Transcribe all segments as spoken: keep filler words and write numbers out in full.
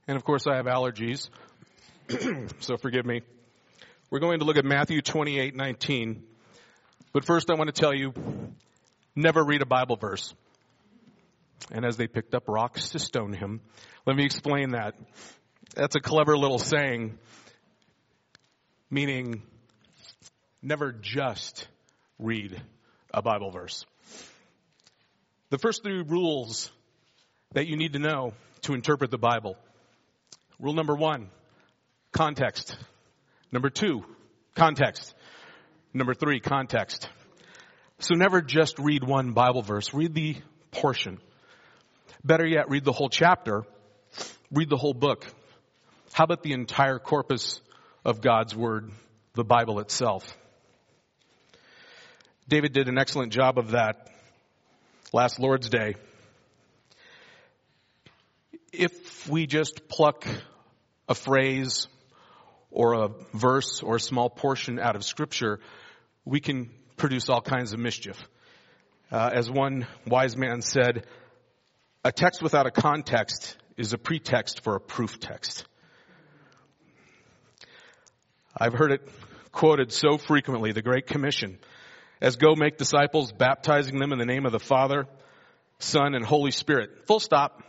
And of course I have allergies, so forgive me. We're going to look at Matthew twenty-eight nineteen. But first I want to tell you, never read a Bible verse. And as they picked up rocks to stone him, let me explain that. That's a clever little saying, meaning never just read a Bible verse. The first three rules that you need to know to interpret the Bible. Rule number one, context. Number two, context. Number three, context. So never just read one Bible verse. Read the portion. Better yet, read the whole chapter. Read the whole book. How about the entire corpus of God's Word, the Bible itself? David did an excellent job of that last Lord's Day. If we just pluck a phrase or a verse or a small portion out of Scripture, we can produce all kinds of mischief. Uh, as one wise man said, a text without a context is a pretext for a proof text. I've heard it quoted so frequently, the Great Commission, as go make disciples, baptizing them in the name of the Father, Son, and Holy Spirit. Full stop.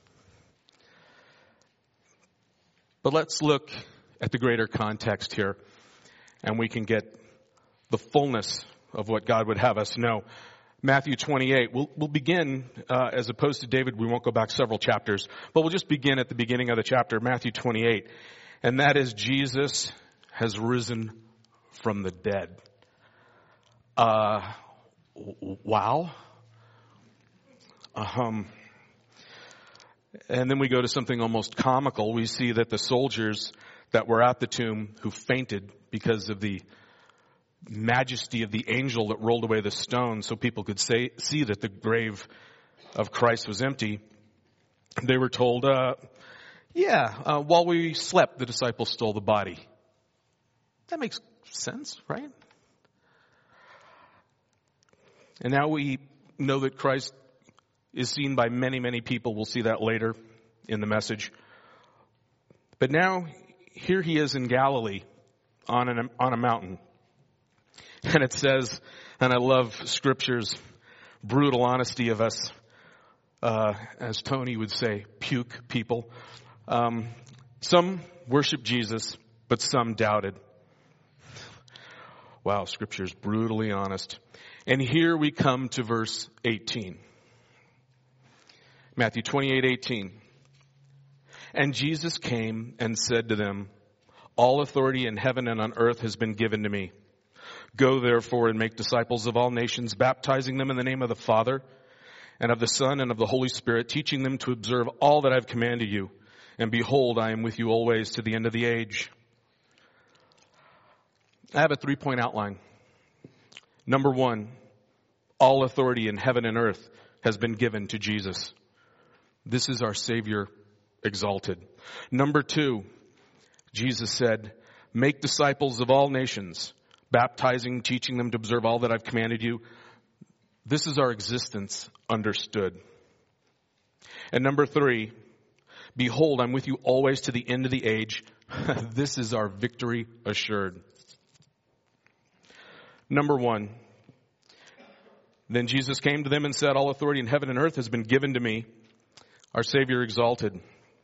But let's look at the greater context here, and we can get the fullness of what God would have us know. Matthew twenty-eight, we'll, we'll begin, uh, as opposed to David, we won't go back several chapters, but we'll just begin at the beginning of the chapter, Matthew twenty-eight. And that is, Jesus has risen from the dead. Uh, wow. Um, and then we go to something almost comical. We see that the soldiers that were at the tomb who fainted because of the majesty of the angel that rolled away the stone so people could say, see that the grave of Christ was empty. They were told, uh, yeah, uh, while we slept, the disciples stole the body. That makes sense, right? And now we know that Christ is seen by many, many people. We'll see that later in the message. But now, here he is in Galilee on an, on a mountain. And it says, and I love Scripture's brutal honesty of us, uh, as Tony would say, puke people. Um, some worship Jesus, but some doubted. Wow, Scripture's brutally honest. And here we come to verse eighteen. Matthew twenty-eight eighteen. And Jesus came and said to them, all authority in heaven and on earth has been given to me. Go therefore and make disciples of all nations, baptizing them in the name of the Father and of the Son and of the Holy Spirit, teaching them to observe all that I have commanded you. And behold, I am with you always to the end of the age. I have a three-point outline. Number one, all authority in heaven and earth has been given to Jesus. This is our Savior exalted. Number two, Jesus said, make disciples of all nations, baptizing, teaching them to observe all that I've commanded you. This is our existence understood. And number three, behold, I'm with you always to the end of the age. This is our victory assured. Number one, then Jesus came to them and said, all authority in heaven and earth has been given to me, our Savior exalted.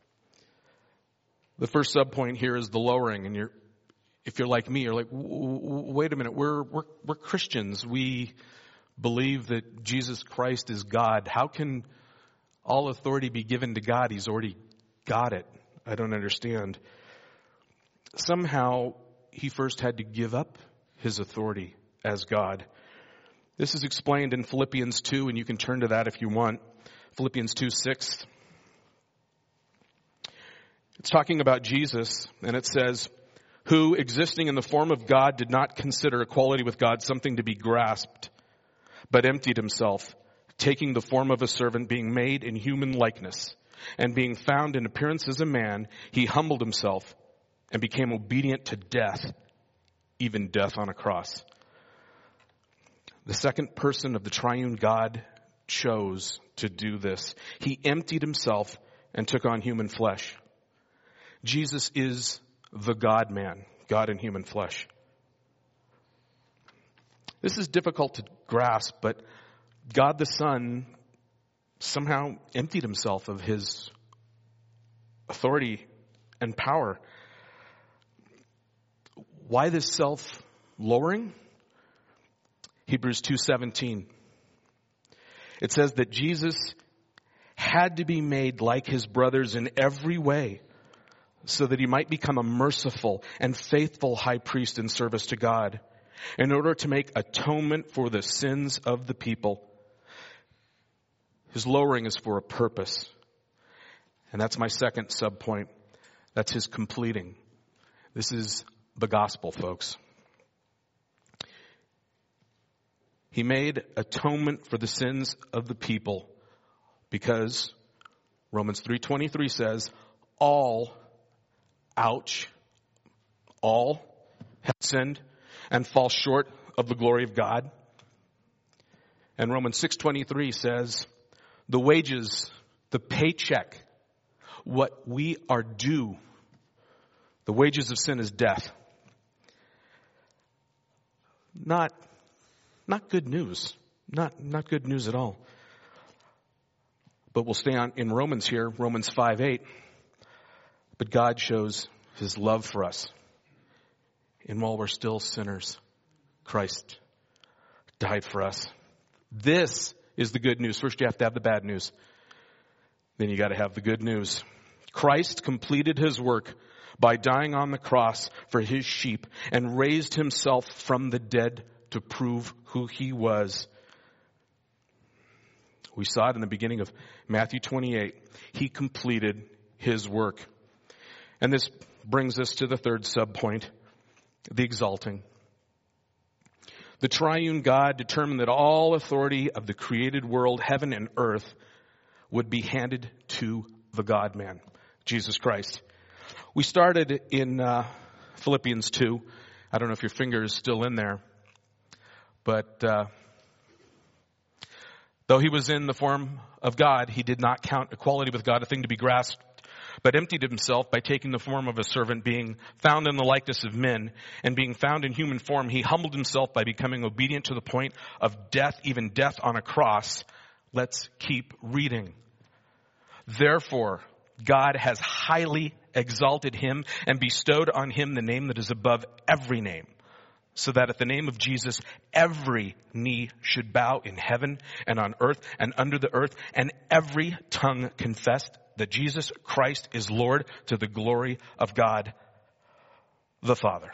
The first subpoint here is the lowering, and you're, if you're like me, you're like, wait a minute, we're, we're, we're Christians. We believe that Jesus Christ is God. How can all authority be given to God? He's already got it. I don't understand. Somehow, he first had to give up his authority as God. This is explained in Philippians two, and you can turn to that if you want. Philippians two six. It's talking about Jesus, and it says, who, existing in the form of God, did not consider equality with God something to be grasped, but emptied himself, taking the form of a servant, being made in human likeness, and being found in appearance as a man, he humbled himself and became obedient to death, even death on a cross. The second person of the triune God chose to do this. He emptied himself and took on human flesh. Jesus is the God-man, God in human flesh. This is difficult to grasp, but God the Son somehow emptied himself of his authority and power. Why this self-lowering? Hebrews two seventeen. It says that Jesus had to be made like his brothers in every way so that he might become a merciful and faithful high priest in service to God in order to make atonement for the sins of the people. His lowering is for a purpose. And that's my second subpoint. That's his completing. This is the gospel, folks. He made atonement for the sins of the people because Romans three twenty-three says, all, ouch, all have sinned and fall short of the glory of God. And Romans six twenty-three says, the wages, the paycheck, what we are due, the wages of sin is death. Not, not good news. Not, not good news at all. But we'll stay on in Romans here, Romans five eight. But God shows his love for us. And while we're still sinners, Christ died for us. This is the good news. First you have to have the bad news. Then you got to have the good news. Christ completed his work by dying on the cross for his sheep and raised himself from the dead to prove who he was. We saw it in the beginning of Matthew twenty-eight. He completed his work. And this brings us to the third subpoint, the exalting. The triune God determined that all authority of the created world, heaven and earth, would be handed to the God-man, Jesus Christ. We started in uh, Philippians two. I don't know if your finger is still in there. But uh, though he was in the form of God, he did not count equality with God a thing to be grasped, but emptied himself by taking the form of a servant, being found in the likeness of men, and being found in human form, he humbled himself by becoming obedient to the point of death, even death on a cross. Let's keep reading. Therefore, God has highly exalted him and bestowed on him the name that is above every name, so that at the name of Jesus, every knee should bow in heaven and on earth and under the earth, and every tongue confess that Jesus Christ is Lord, to the glory of God the Father.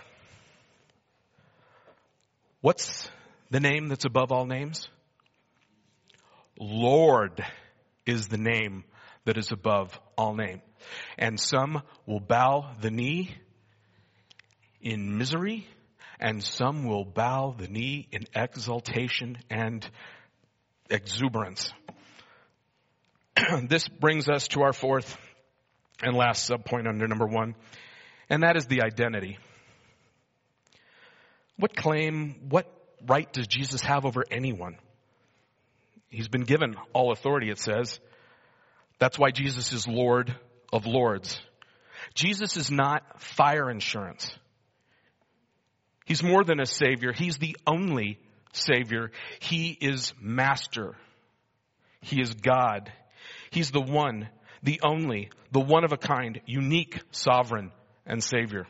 What's the name that's above all names? Lord is the name that is above all name. And some will bow the knee in misery, and some will bow the knee in exaltation and exuberance. This brings us to our fourth and last subpoint under number one, and that is the identity. What claim, what right does Jesus have over anyone? He's been given all authority, it says. That's why Jesus is Lord of Lords. Jesus is not fire insurance. He's more than a Savior. He's the only Savior. He is Master. He is God. He's the one, the only, the one of a kind, unique, sovereign, and Savior.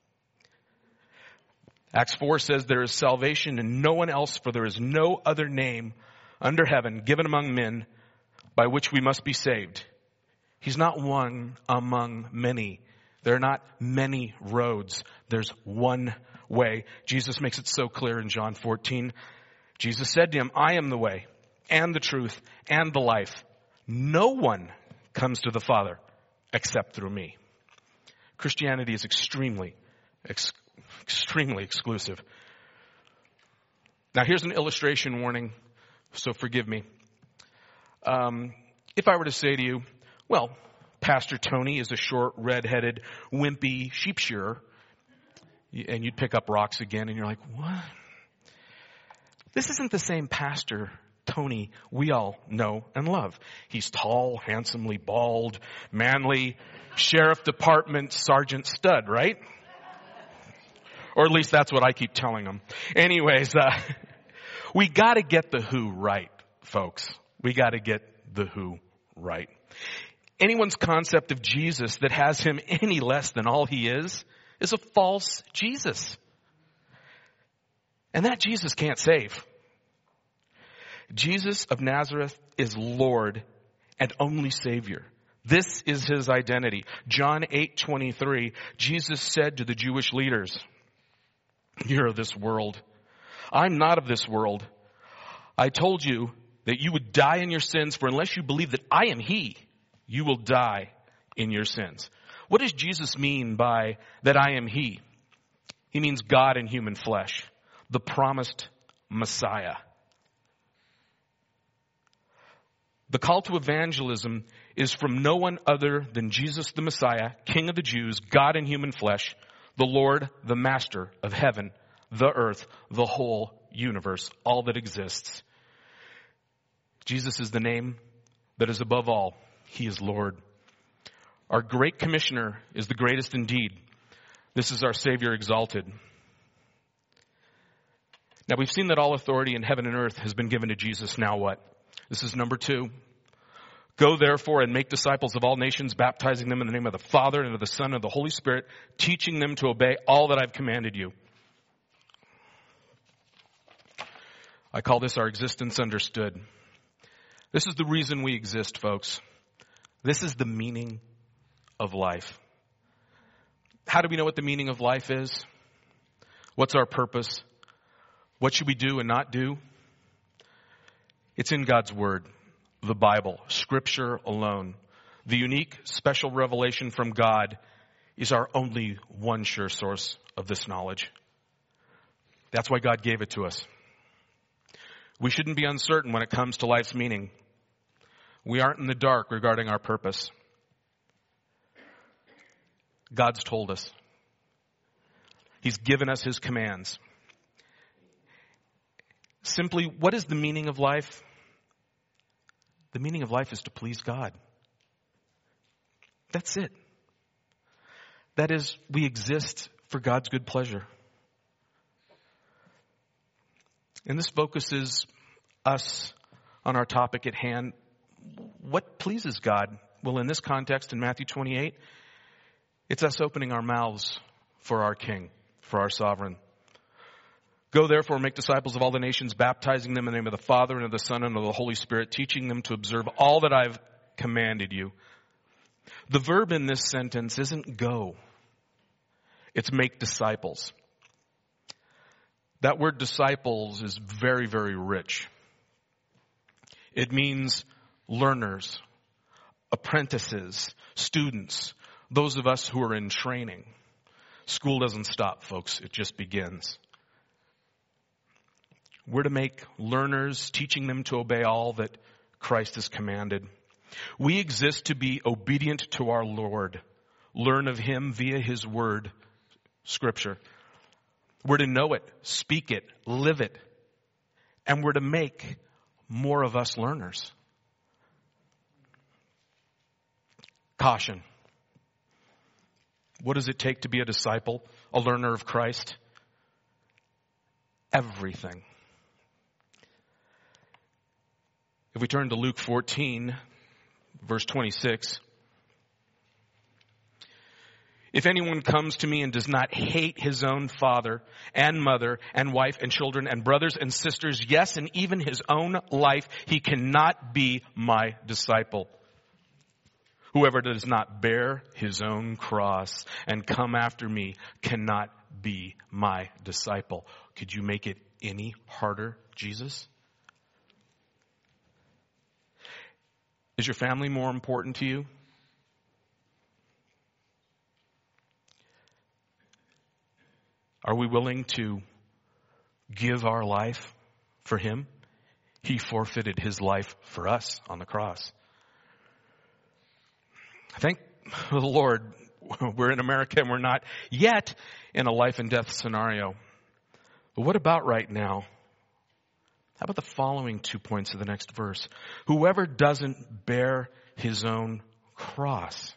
Acts four says there is salvation in no one else, for there is no other name under heaven given among men by which we must be saved. He's not one among many. There are not many roads. There's one way. Jesus makes it so clear in John fourteen. Jesus said to him, I am the way and the truth and the life. No one comes to the Father except through me. Christianity is extremely, ex- extremely exclusive. Now here's an illustration warning, so forgive me. Um, if I were to say to you, well, Pastor Tony is a short, red-headed, wimpy sheep shearer, and you'd pick up rocks again, and you're like, what? This isn't the same Pastor Tony we all know and love. He's tall, handsomely bald, manly, sheriff department sergeant stud, right? Or at least that's what I keep telling him. Anyways, uh, we gotta get the who right, folks. We gotta get the who right. Anyone's concept of Jesus that has him any less than all he is is a false Jesus. And that Jesus can't save. Jesus of Nazareth is Lord and only Savior. This is his identity. John eight twenty-three, Jesus said to the Jewish leaders, "You're of this world. I'm not of this world. I told you that you would die in your sins, for unless you believe that I am he, you will die in your sins." What does Jesus mean by that I am he? He means God in human flesh, the promised Messiah. The call to evangelism is from no one other than Jesus the Messiah, King of the Jews, God in human flesh, the Lord, the Master of heaven, the earth, the whole universe, all that exists. Jesus is the name that is above all. He is Lord. Our great commissioner is the greatest indeed. This is our Savior exalted. Now we've seen that all authority in heaven and earth has been given to Jesus. Now what? This is number two. Go therefore and make disciples of all nations, baptizing them in the name of the Father and of the Son and of the Holy Spirit, teaching them to obey all that I've commanded you. I call this our existence understood. This is the reason we exist, folks. This is the meaning of life. How do we know what the meaning of life is? What's our purpose? What should we do and not do? It's in God's Word, the Bible, Scripture alone. The unique, special revelation from God is our only one sure source of this knowledge. That's why God gave it to us. We shouldn't be uncertain when it comes to life's meaning. We aren't in the dark regarding our purpose. God's told us. He's given us his commands. Simply, what is the meaning of life? The meaning of life is to please God. That's it. That is, we exist for God's good pleasure. And this focuses us on our topic at hand. What pleases God? Well, in this context, in Matthew twenty-eight, it's us opening our mouths for our King, for our sovereign. Go therefore, make disciples of all the nations, baptizing them in the name of the Father and of the Son and of the Holy Spirit, teaching them to observe all that I've commanded you. The verb in this sentence isn't go. It's make disciples. That word disciples is very, very rich. It means learners, apprentices, students, those of us who are in training. School doesn't stop, folks. It just begins. We're to make learners, teaching them to obey all that Christ has commanded. We exist to be obedient to our Lord. Learn of him via his word, Scripture. We're to know it, speak it, live it. And we're to make more of us learners. Caution. What does it take to be a disciple, a learner of Christ? Everything. If we turn to Luke fourteen, verse twenty-six. If anyone comes to me and does not hate his own father and mother and wife and children and brothers and sisters, yes, and even his own life, he cannot be my disciple. Whoever does not bear his own cross and come after me cannot be my disciple. Could you make it any harder, Jesus? Is your family more important to you? Are we willing to give our life for him? He forfeited his life for us on the cross. Thank the Lord, we're in America and we're not yet in a life and death scenario. But what about right now? How about the following two points of the next verse? Whoever doesn't bear his own cross.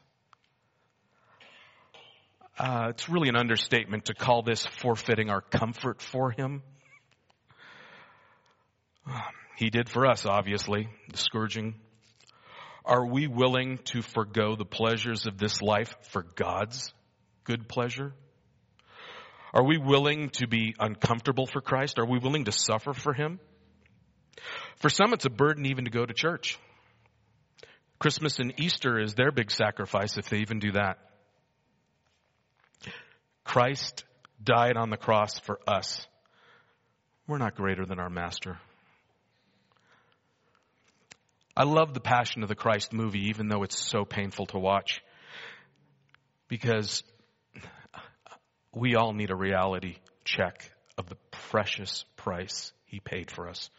Uh, it's really an understatement to call this forfeiting our comfort for him. He did for us, obviously, the scourging. Are we willing to forgo the pleasures of this life for God's good pleasure? Are we willing to be uncomfortable for Christ? Are we willing to suffer for him? For some, it's a burden even to go to church. Christmas and Easter is their big sacrifice if they even do that. Christ died on the cross for us. We're not greater than our master. I love the Passion of the Christ movie, even though it's so painful to watch, because we all need a reality check of the precious price he paid for us.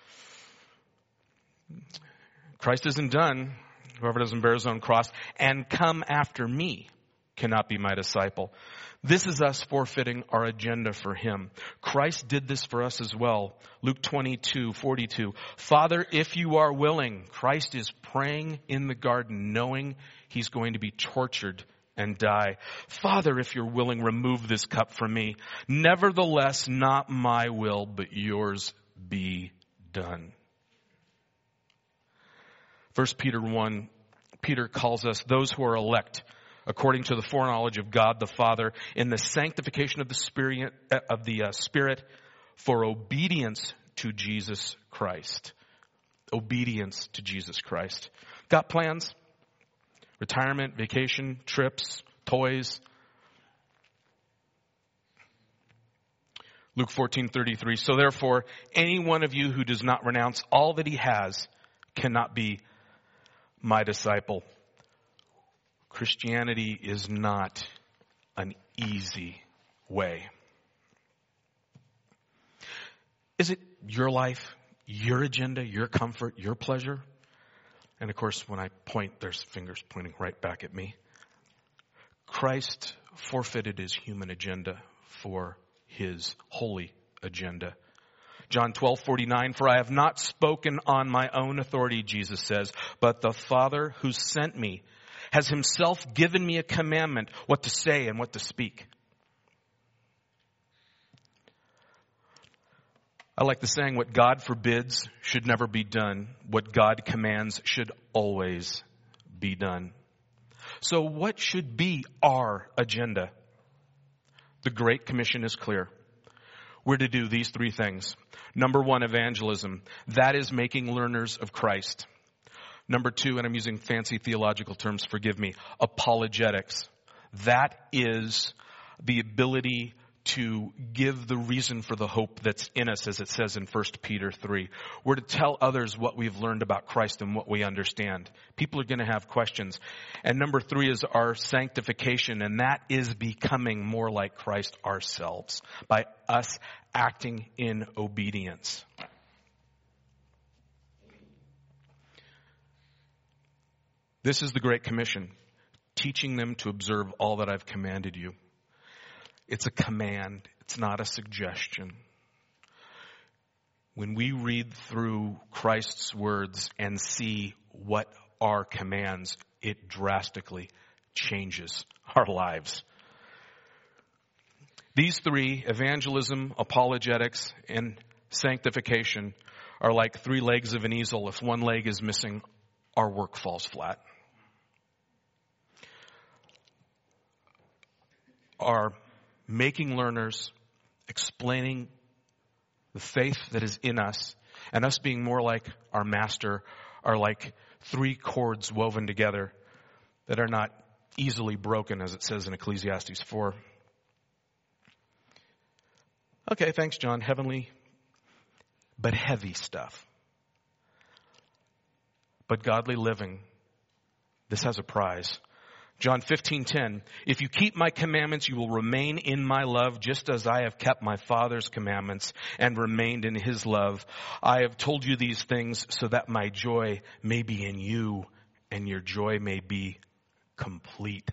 Christ isn't done. Whoever doesn't bear his own cross and come after me cannot be my disciple. This is us forfeiting our agenda for him. Christ did this for us as well. Luke twenty-two forty-two. Father, if you are willing, Christ is praying in the garden knowing he's going to be tortured and die. Father, if you're willing, remove this cup from me. Nevertheless, not my will, but yours be done. First Peter one, Peter calls us those who are elect according to the foreknowledge of God the Father in the sanctification of the Spirit, of the uh, Spirit for obedience to Jesus Christ. Obedience to Jesus Christ. Got plans? Retirement, vacation, trips, toys. Luke fourteen thirty-three. So therefore, any one of you who does not renounce all that he has cannot be my disciple. Christianity is not an easy way. Is it your life, your agenda, your comfort, your pleasure? And of course, when I point, there's fingers pointing right back at me. Christ forfeited his human agenda for his holy agenda. John twelve forty-nine, for I have not spoken on my own authority, Jesus says, but the Father who sent me has himself given me a commandment what to say and what to speak. I like the saying, what God forbids should never be done. What God commands should always be done. So what should be our agenda? The Great Commission is clear. We're to do these three things. Number one, evangelism. That is making learners of Christ. Number two, and I'm using fancy theological terms, forgive me, apologetics. That is the ability to give the reason for the hope that's in us, as it says in First Peter three. We're to tell others what we've learned about Christ and what we understand. People are going to have questions. And number three is our sanctification, and that is becoming more like Christ ourselves by us acting in obedience. This is the Great Commission, teaching them to observe all that I've commanded you. It's a command. It's not a suggestion. When we read through Christ's words and see what are commands, it drastically changes our lives. These three, evangelism, apologetics, and sanctification, are like three legs of an easel. If one leg is missing, our work falls flat. Our making learners, explaining the faith that is in us, and us being more like our master are like three cords woven together that are not easily broken, as it says in Ecclesiastes four. Okay, thanks, John. Heavenly, but heavy stuff. But godly living, this has a prize. John fifteen ten, if you keep my commandments, you will remain in my love, just as I have kept my Father's commandments and remained in his love. I have told you these things so that my joy may be in you and your joy may be complete.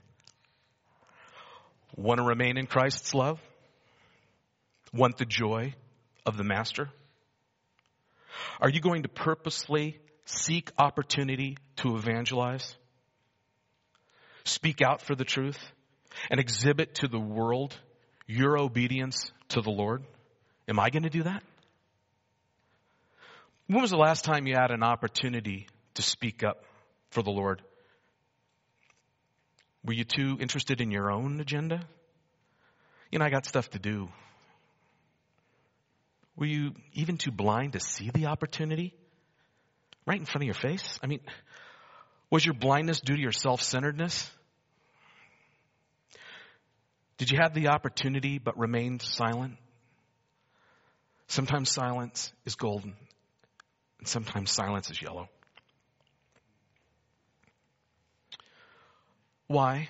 Want to remain in Christ's love? Want the joy of the Master? Are you going to purposely seek opportunity to evangelize? Speak out for the truth and exhibit to the world your obedience to the Lord? Am I going to do that? When was the last time you had an opportunity to speak up for the Lord? Were you too interested in your own agenda? You know, I got stuff to do. Were you even too blind to see the opportunity right in front of your face? I mean, was your blindness due to your self-centeredness? Did you have the opportunity but remained silent? Sometimes silence is golden, and sometimes silence is yellow. Why?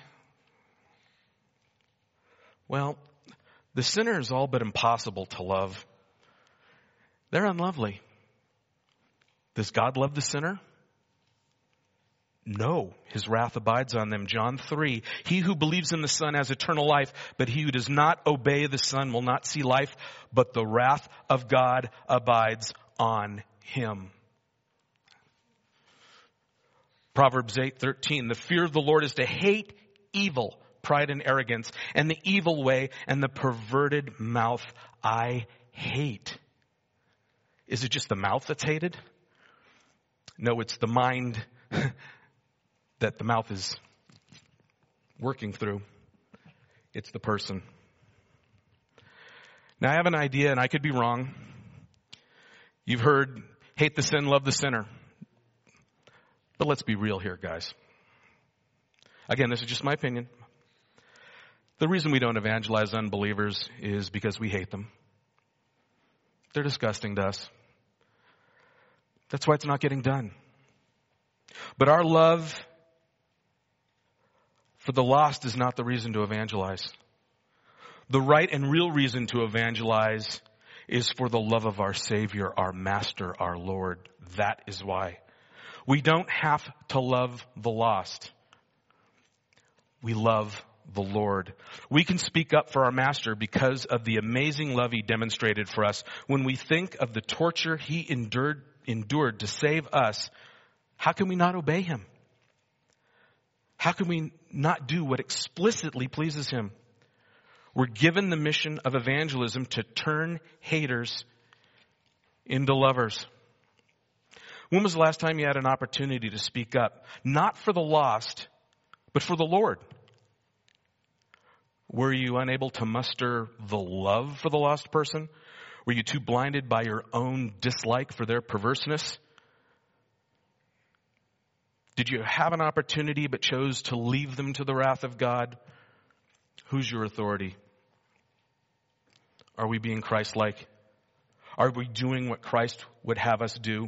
Well, the sinner is all but impossible to love. They're unlovely. Does God love the sinner? No, his wrath abides on them. John three, he who believes in the Son has eternal life, but he who does not obey the Son will not see life, but the wrath of God abides on him. Proverbs eight thirteen, the fear of the Lord is to hate evil, pride and arrogance, and the evil way and the perverted mouth I hate. Is it just the mouth that's hated? No, it's the mind that the mouth is working through. It's the person. Now I have an idea, and I could be wrong. You've heard, hate the sin, love the sinner. But let's be real here, guys. Again, this is just my opinion. The reason we don't evangelize unbelievers is because we hate them. They're disgusting to us. That's why it's not getting done. But our love for the lost is not the reason to evangelize. The right and real reason to evangelize is for the love of our Savior, our Master, our Lord. That is why. We don't have to love the lost. We love the Lord. We can speak up for our Master because of the amazing love He demonstrated for us. When we think of the torture He endured, endured to save us, how can we not obey Him? How can we not do what explicitly pleases Him? We're given the mission of evangelism to turn haters into lovers. When was the last time you had an opportunity to speak up? Not for the lost, but for the Lord. Were you unable to muster the love for the lost person? Were you too blinded by your own dislike for their perverseness? Did you have an opportunity but chose to leave them to the wrath of God? Who's your authority? Are we being Christ-like? Are we doing what Christ would have us do?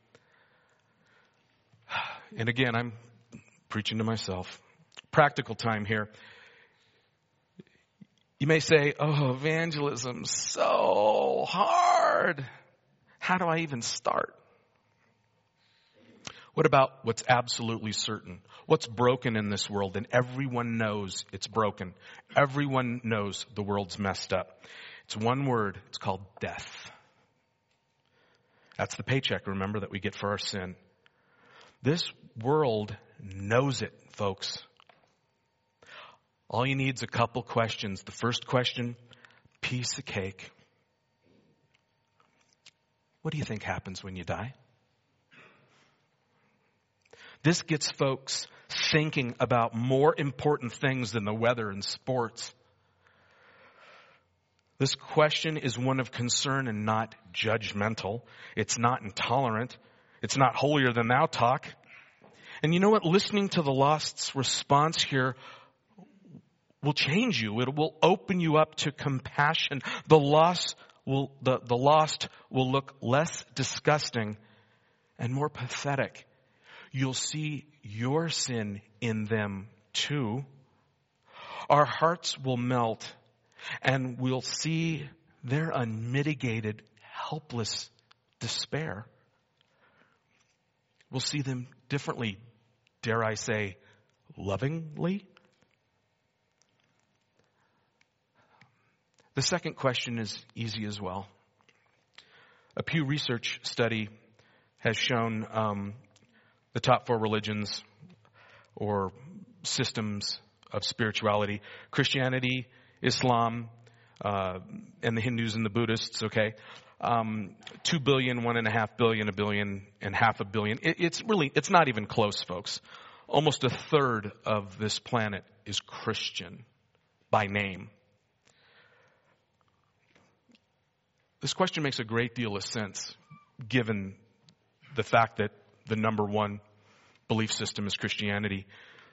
And again, I'm preaching to myself. Practical time here. You may say, oh, evangelism's so hard. How do I even start? What about what's absolutely certain? What's broken in this world? And everyone knows it's broken. Everyone knows the world's messed up. It's one word. It's called death. That's the paycheck, remember, that we get for our sin. This world knows it, folks. All you need is a couple questions. The first question, piece of cake. What do you think happens when you die? This gets folks thinking about more important things than the weather and sports. This question is one of concern and not judgmental. It's not intolerant. It's not holier than thou talk. And you know what? Listening to the lost's response here will change you. It will open you up to compassion. The lost will, the, the lost will look less disgusting and more pathetic. You'll see your sin in them too. Our hearts will melt and we'll see their unmitigated, helpless despair. We'll see them differently, dare I say, lovingly. The second question is easy as well. A Pew Research study has shown um, the top four religions or systems of spirituality: Christianity, Islam, uh, and the Hindus and the Buddhists, okay? Um, two billion, one and a half billion, a billion, and half a billion. It, it's really, it's not even close, folks. Almost a third of this planet is Christian by name. This question makes a great deal of sense given the fact that the number one belief system is Christianity.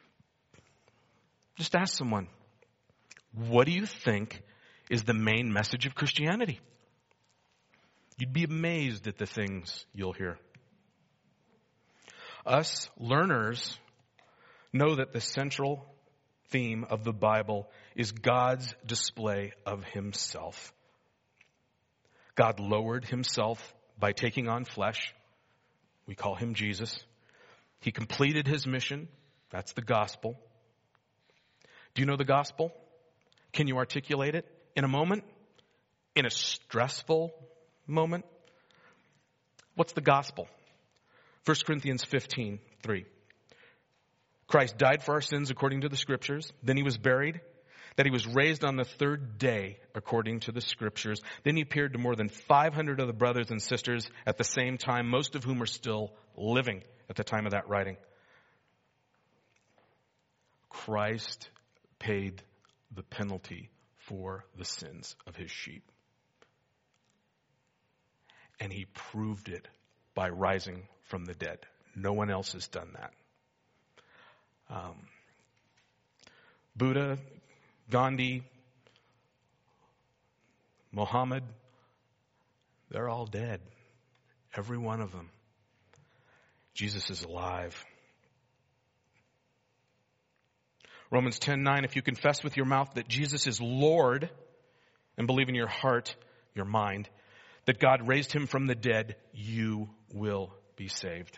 Just ask someone, what do you think is the main message of Christianity? You'd be amazed at the things you'll hear. Us learners know that the central theme of the Bible is God's display of himself. God lowered himself by taking on flesh. We call him Jesus. He completed his mission. That's the gospel. Do you know the gospel? Can you articulate it in a moment? In a stressful moment? What's the gospel? First Corinthians fifteen, three. Christ died for our sins according to the scriptures. Then he was buried. That he was raised on the third day according to the scriptures. Then he appeared to more than five hundred of the brothers and sisters at the same time, most of whom are still living at the time of that writing. Christ paid the penalty for the sins of his sheep. And he proved it by rising from the dead. No one else has done that. Um, Buddha, Gandhi, Muhammad, they're all dead. Every one of them. Jesus is alive. Romans ten nine, if you confess with your mouth that Jesus is Lord and believe in your heart, your mind, that God raised him from the dead, you will be saved.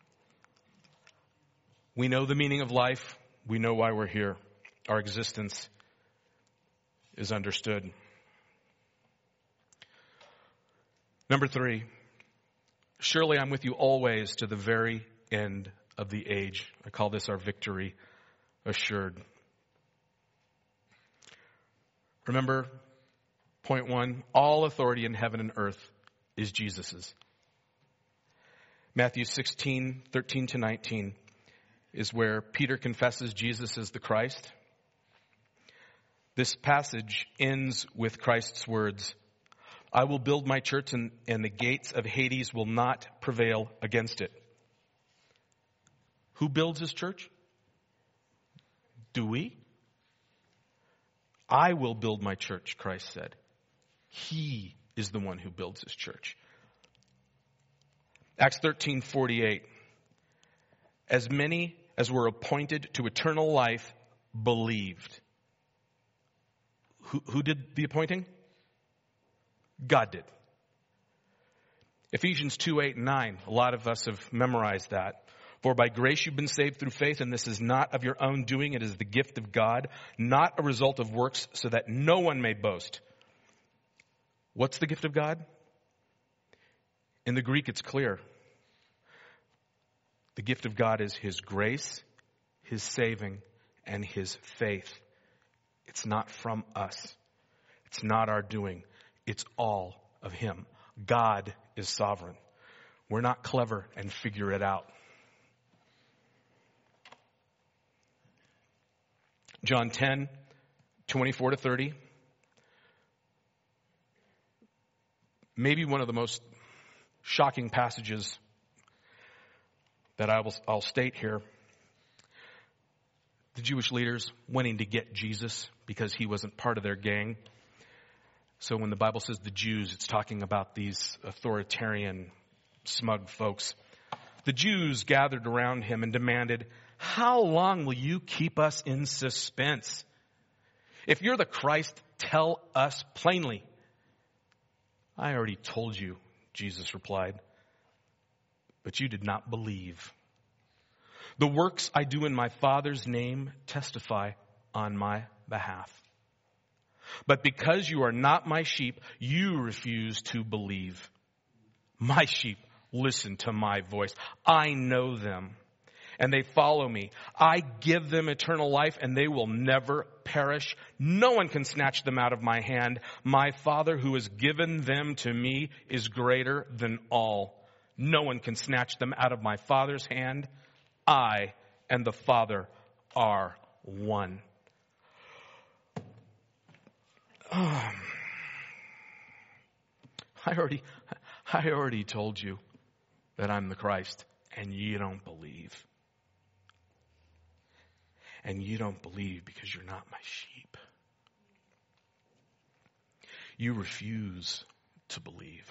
We know the meaning of life. We know why we're here. Our existence is understood. Number three, surely I'm with you always to the very end of the age. I call this our victory assured. Remember, point one, all authority in heaven and earth is Jesus's. Matthew sixteen, thirteen to nineteen is where Peter confesses Jesus is the Christ. This passage ends with Christ's words, I will build my church and, and the gates of Hades will not prevail against it. Who builds his church? Do we? I will build my church, Christ said. He is the one who builds his church. Acts thirteen forty-eight. As many as were appointed to eternal life believed. Who, who did the appointing? God did. Ephesians two, eight, and nine. A lot of us have memorized that. For by grace you've been saved through faith, and this is not of your own doing. It is the gift of God, not a result of works, so that no one may boast. What's the gift of God? In the Greek, it's clear. The gift of God is his grace, his saving, and his faith. It's not from us. It's not our doing. It's all of him. God is sovereign. We're not clever and figure it out. John ten, twenty-four to thirty. Maybe one of the most shocking passages that I will, I'll state here. The Jewish leaders wanting to get Jesus because he wasn't part of their gang. So when the Bible says the Jews, it's talking about these authoritarian, smug folks. The Jews gathered around him and demanded, how long will you keep us in suspense? If you're the Christ, tell us plainly. I already told you, Jesus replied, but you did not believe. The works I do in my Father's name testify on my behalf. But because you are not my sheep, you refuse to believe. My sheep listen to my voice. I know them, and they follow me. I give them eternal life, and they will never perish. No one can snatch them out of my hand. My Father who has given them to me is greater than all. No one can snatch them out of my Father's hand. I and the Father are one. Um, I already, I already told you that I'm the Christ, and you don't believe. And you don't believe because you're not my sheep. You refuse to believe.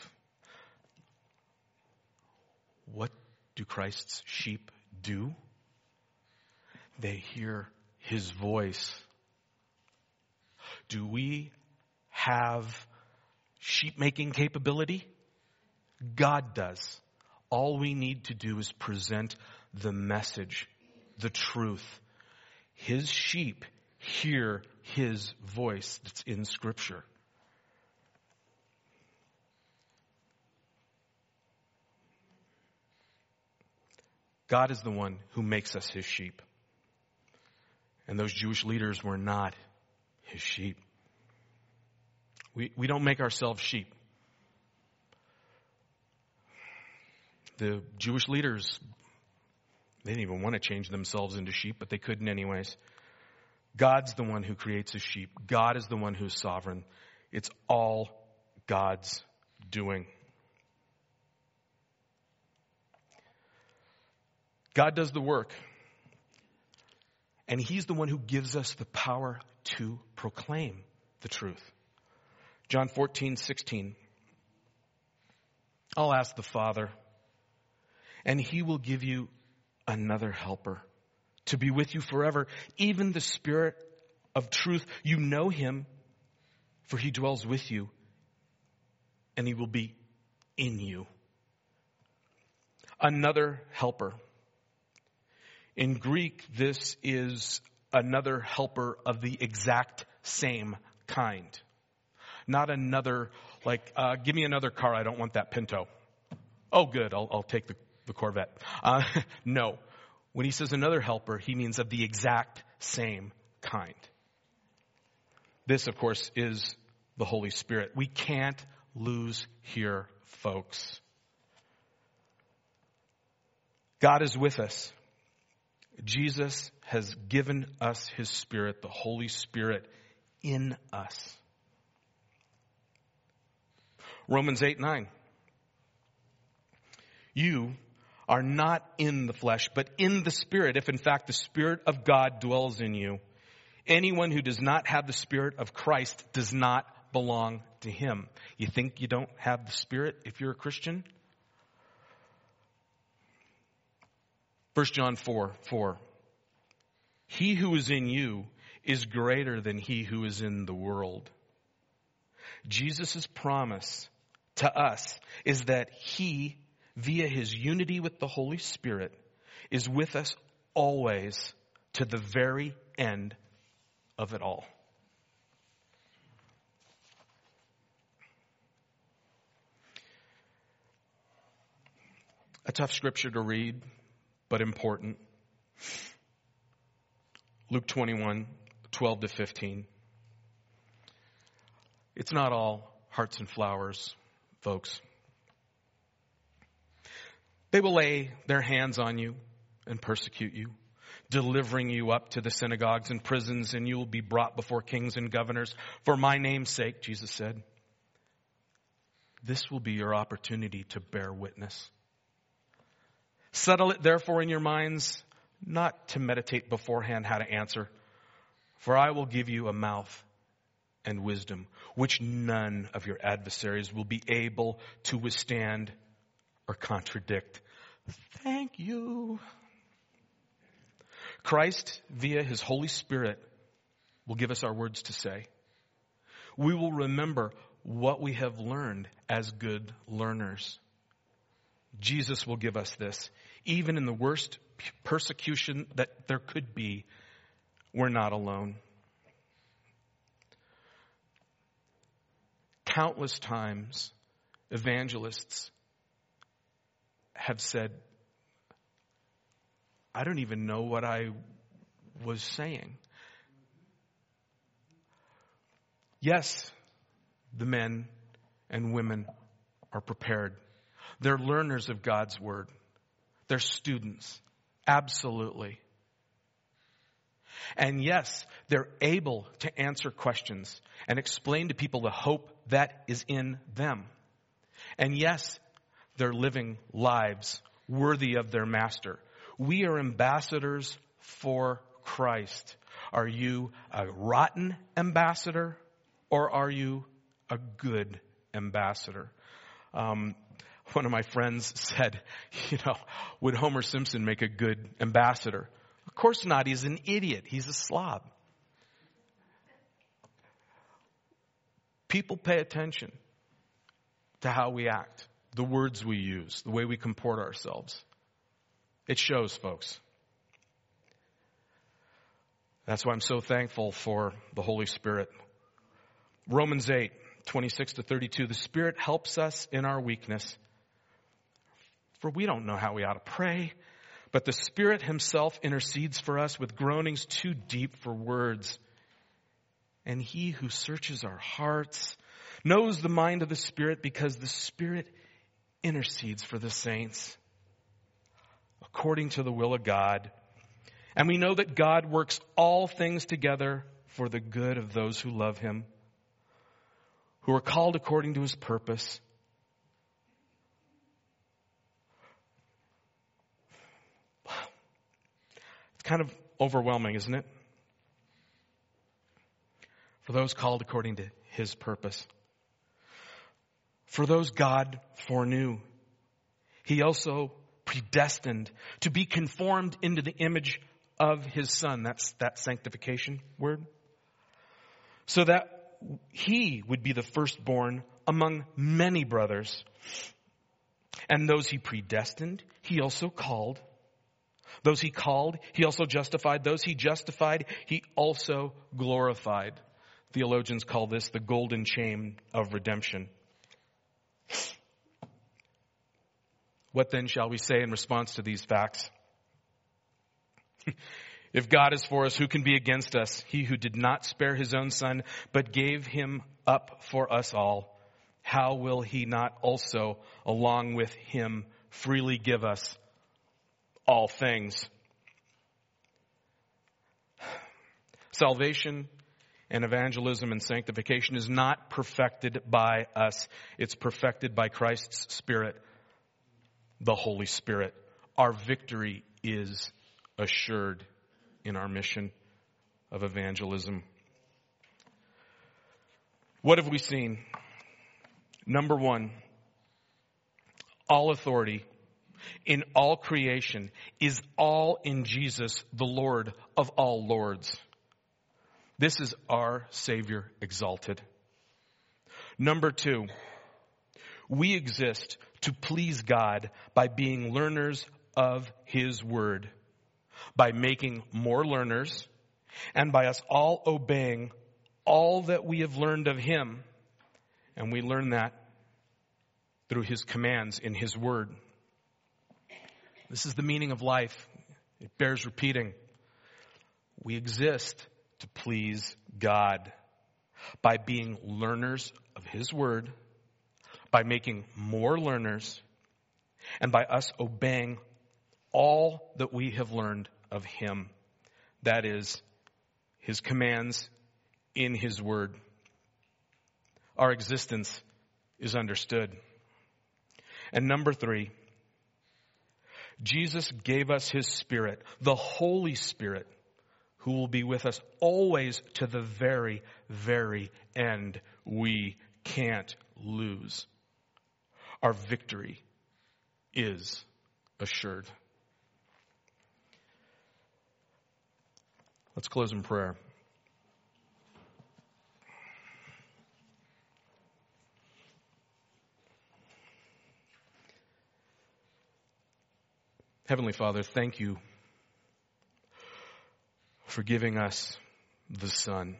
What do Christ's sheep do? They hear his voice. Do we have sheep-making capability? God does. All we need to do is present the message, the truth. His sheep hear his voice that's in Scripture. God is the one who makes us his sheep. And those Jewish leaders were not his sheep. We, we don't make ourselves sheep. The Jewish leaders, they didn't even want to change themselves into sheep, but they couldn't anyways. God's the one who creates his sheep. God is the one who's sovereign. It's all God's doing. God does the work, and he's the one who gives us the power to proclaim the truth. John fourteen sixteen. I'll ask the Father, and he will give you another helper to be with you forever, even the Spirit of truth. You know him, for he dwells with you, and he will be in you. Another helper. In Greek, this is another helper of the exact same kind. Not another, like, uh, give me another car, I don't want that Pinto. Oh, good, I'll, I'll take the, the Corvette. Uh, no. When he says another helper, he means of the exact same kind. This, of course, is the Holy Spirit. We can't lose here, folks. God is with us. Jesus has given us his Spirit, the Holy Spirit, in us. Romans eight nine. You are not in the flesh, but in the Spirit, if in fact the Spirit of God dwells in you. Anyone who does not have the Spirit of Christ does not belong to him. You think you don't have the Spirit if you're a Christian? First John four four. He who is in you is greater than he who is in the world. Jesus' promise to us is that he, via his unity with the Holy Spirit, is with us always to the very end of it all. A tough scripture to read, but important. Luke twenty-one, twelve to fifteen. It's not all hearts and flowers, folks. They will lay their hands on you and persecute you, delivering you up to the synagogues and prisons, and you will be brought before kings and governors for my name's sake, Jesus said. This will be your opportunity to bear witness. Settle it therefore in your minds, not to meditate beforehand how to answer, for I will give you a mouth and wisdom, which none of your adversaries will be able to withstand or contradict. Thank you. Christ, via his Holy Spirit, will give us our words to say. We will remember what we have learned as good learners. Jesus will give us this. Even in the worst persecution that there could be, we're not alone. Countless times, evangelists have said, I don't even know what I was saying. Yes, the men and women are prepared. They're learners of God's word. They're students. Absolutely. And yes, they're able to answer questions and explain to people the hope that is in them. And yes, they're living lives worthy of their master. We are ambassadors for Christ. Are you a rotten ambassador or are you a good ambassador? Um, one of my friends said, you know, would Homer Simpson make a good ambassador? Of course not. He's an idiot. He's a slob. People pay attention to how we act, the words we use, the way we comport ourselves. It shows, folks. That's why I'm so thankful for the Holy Spirit. Romans eight, twenty-six to thirty-two. The Spirit helps us in our weakness. For we don't know how we ought to pray, but the Spirit himself intercedes for us with groanings too deep for words. And he who searches our hearts knows the mind of the Spirit, because the Spirit intercedes for the saints according to the will of God. And we know that God works all things together for the good of those who love him, who are called according to his purpose. Wow. It's kind of overwhelming, isn't it? For those called according to his purpose. For those God foreknew, he also predestined to be conformed into the image of his Son. That's that sanctification word. So that he would be the firstborn among many brothers. And those he predestined, he also called. Those he called, he also justified. Those he justified, he also glorified. Theologians call this the golden chain of redemption. What then shall we say in response to these facts? If God is for us, who can be against us? He who did not spare his own Son, but gave him up for us all, how will he not also, along with him, freely give us all things? Salvation and evangelism and sanctification is not perfected by us. It's perfected by Christ's Spirit, the Holy Spirit. Our victory is assured in our mission of evangelism. What have we seen? Number one, all authority in all creation is all in Jesus, the Lord of all lords. This is our Savior exalted. Number two, we exist to please God by being learners of his word, by making more learners, and by us all obeying all that we have learned of him. And we learn that through his commands in his word. This is the meaning of life. It bears repeating. We exist to please God by being learners of his word, by making more learners, and by us obeying all that we have learned of him. That is, his commands in his word. Our existence is understood. And number three, Jesus gave us his Spirit, the Holy Spirit, who will be with us always to the very, very end. We can't lose. Our victory is assured. Let's close in prayer. Heavenly Father, thank you for giving us the Son.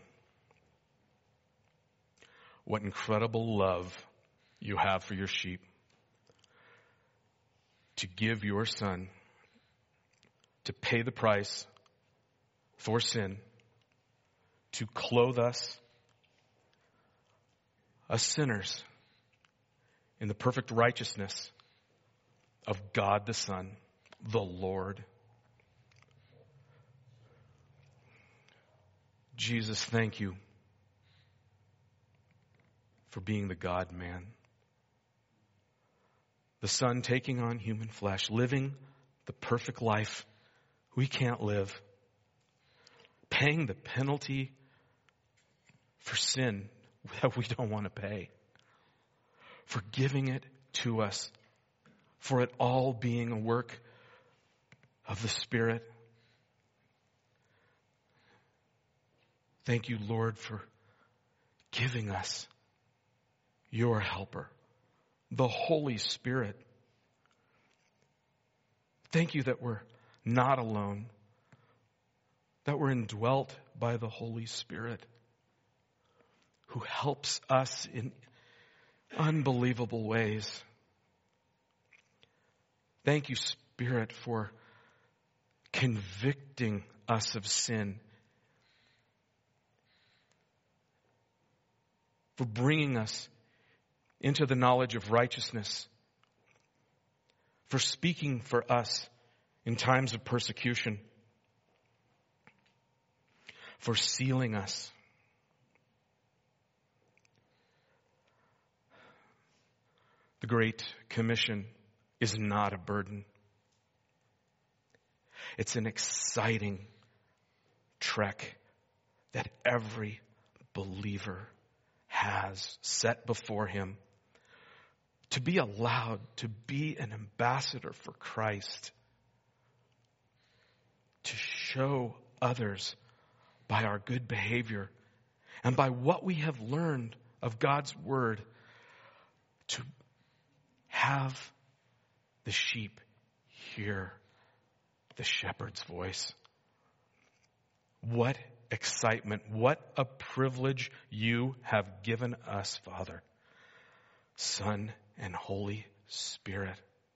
What incredible love you have for your sheep. to give your Son to pay the price for sin, to clothe us, us sinners, in the perfect righteousness of God the Son, the Lord. Jesus, thank you for being the God-man. The Son taking on human flesh, living the perfect life we can't live, paying the penalty for sin that we don't want to pay, for giving it to us, for it all being a work of the Spirit. Thank you, Lord, for giving us your helper, the Holy Spirit. Thank you that we're not alone, that we're indwelt by the Holy Spirit, who helps us in unbelievable ways. Thank you, Spirit, for convicting us of sin, for bringing us into the knowledge of righteousness, for speaking for us in times of persecution, for sealing us. The Great Commission is not a burden. It's an exciting trek that every believer has set before him, to be allowed to be an ambassador for Christ, to show others by our good behavior and by what we have learned of God's Word, to have the sheep hear the shepherd's voice. What excitement, what a privilege you have given us, Father, Son, and Holy Spirit.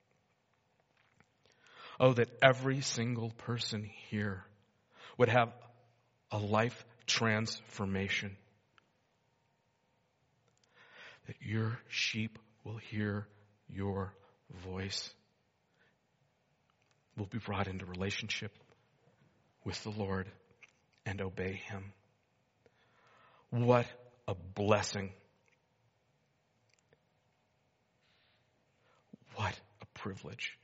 Oh, that every single person here would have a life transformation. That your sheep will hear your voice, will be brought into relationship with the Lord and obey Him. What a blessing. What a privilege.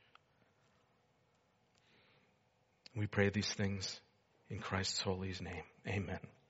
We pray these things in Christ's holy name. Amen.